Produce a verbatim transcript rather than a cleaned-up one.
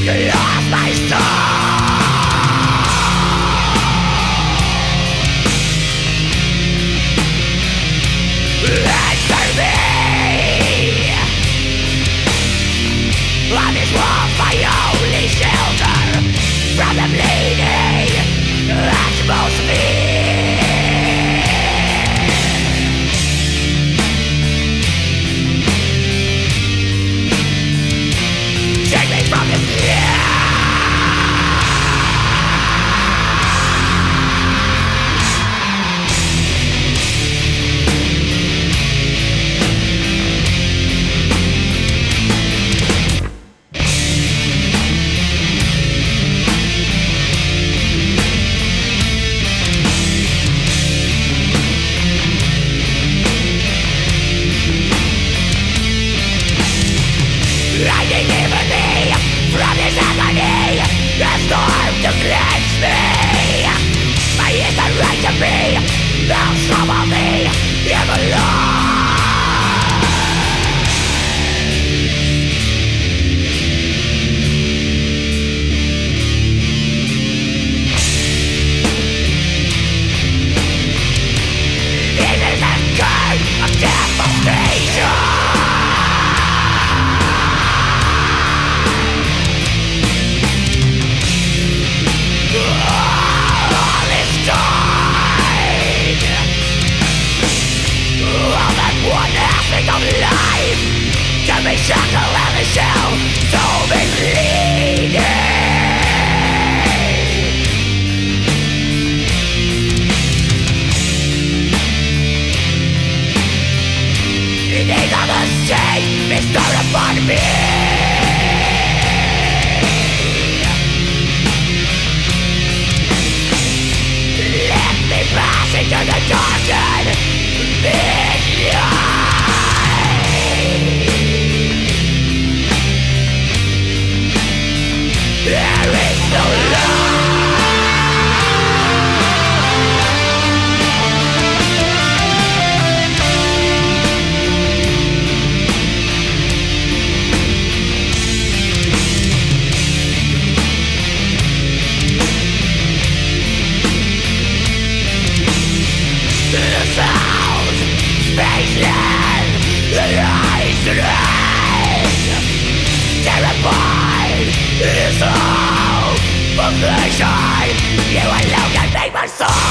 lost my soul. Answer me. On this wall, my only shelter from the bleeding that most me. Take me from this life. I deliver thee from this agony, the storm to cleanse me. My is the right to be, thou some of me, everlasting. This is the curse of devastation. One aspect of life to be shackled and the shell to be bleeding. The days of the state bestowed upon me. Let me pass into the darkened midnight. There is no love. The sound, faceless, the eyes red. Terrified, is all perfection. You alone can make my soul.